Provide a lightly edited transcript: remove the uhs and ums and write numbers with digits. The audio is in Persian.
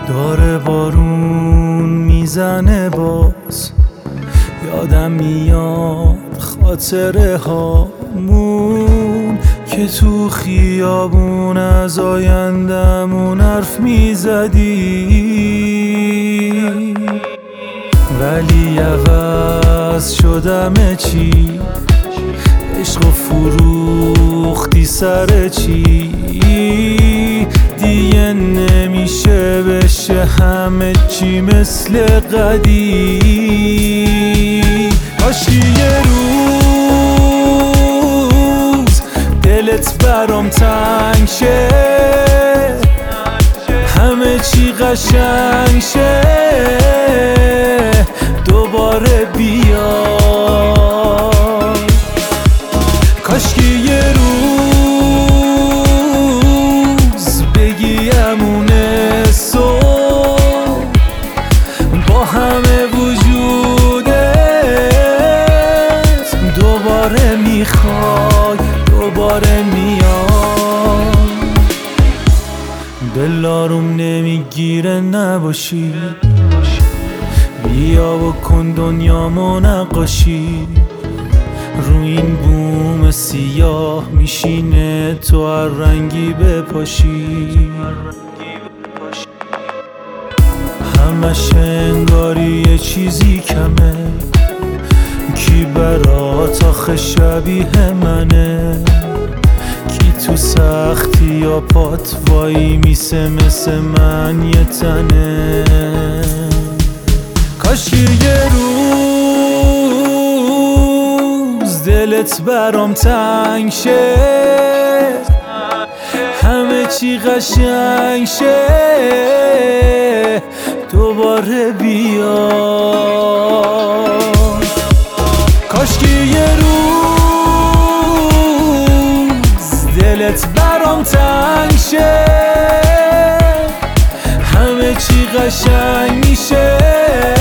داره بارون میزنه باز، یادم میاد خاطره هامون که تو خیابون از آیندمون حرف میزدی، ولی عوض شدم چی؟ عشق و فروختی سر چی؟ دیگه نمیشه بشه همه چی مثل قدیم. کاشکی یه روز دلت برام تنگ شه، همه چی قشنگ شه، دوباره بیا. کاشکی یه روز بگی امونه صبح با همه وجودت، دوباره میخوای دوباره میای. دل آروم نمیگیره نباشی، بیا بکن دنیامو نقاشی، رو این بوم سیاه میشینه تو هر رنگی بپاشی. همش انگاری یه چیزی کمه، کی برات آخه شبیه منه؟ کی تو سختی یا پات وایی میسه مثل من یه تنه؟ کاشکی یه روز دلت برام تنگ شه، همه چی قشنگ شه، دوباره بیا. کاشکی یه روز دلت برام تنگ شه، همه چی قشنگ میشه،